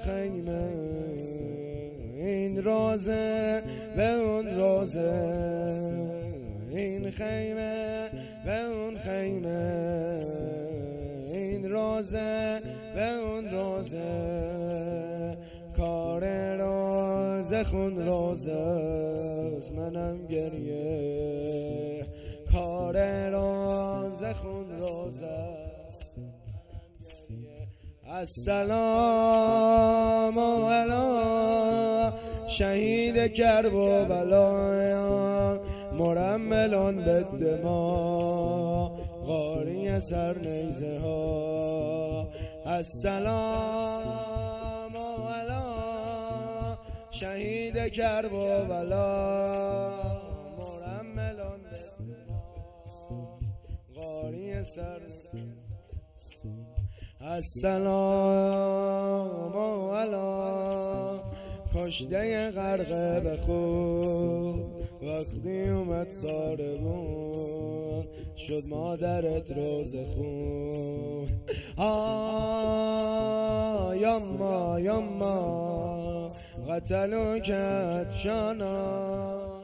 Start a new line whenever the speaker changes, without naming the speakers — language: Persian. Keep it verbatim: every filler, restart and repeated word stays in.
خیمه، این روزه به اون روزه، این خیمه به اون خیمه، این روزه به اون روزه، کار روزه خون روزه است، منم گریه، کار روزه خون روزه است. السلام علی شهید کرب و بلا، مرملون بالدماء، غاری سر نیزه ها. السلام علی شهید کرب و بلا، مرملون بالدماء، غاری سر. السلام علی کشته غرقه به خون، وقتی اومد ساربون شد مادرت روز خون. آه یما یما قتلو کت شانا،